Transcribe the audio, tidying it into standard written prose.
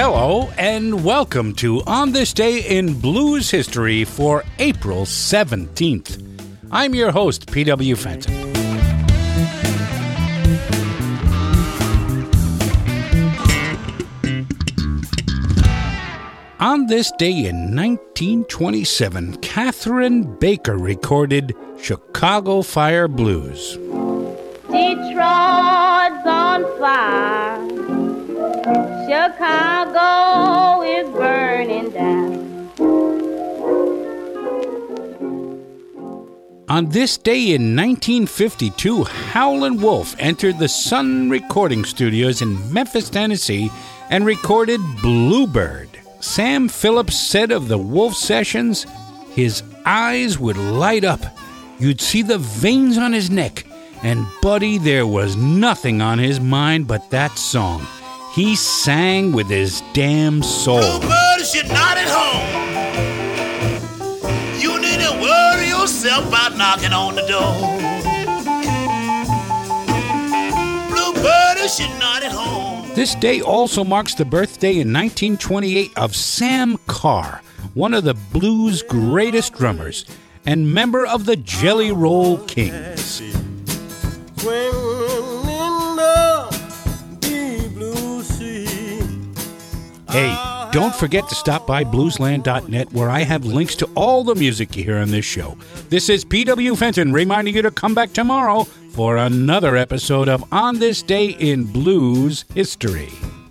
Hello and welcome to On This Day in Blues History for April 17th. I'm your host, P.W. Fenton. On this day in 1927, Catherine Baker recorded Chicago Fire Blues. Detroit's on fire. Chicago is burning down. On this day in 1952, Howlin' Wolf entered the Sun Recording Studios in Memphis, Tennessee, and recorded Bluebird. Sam Phillips said of the Wolf sessions, his eyes would light up. You'd see the veins on his neck. And Buddy, there was nothing on his mind but that song. He sang with his damn soul. Bluebird, you're not at home. You needn't worry yourself about knocking on the door. Bluebird, you're not at home. This day also marks the birthday in 1928 of Sam Carr, one of the blues' greatest drummers and member of the Jelly Roll Kings. Hey, don't forget to stop by bluesland.net where I have links to all the music you hear on this show. This is P.W. Fenton reminding you to come back tomorrow for another episode of On This Day in Blues History.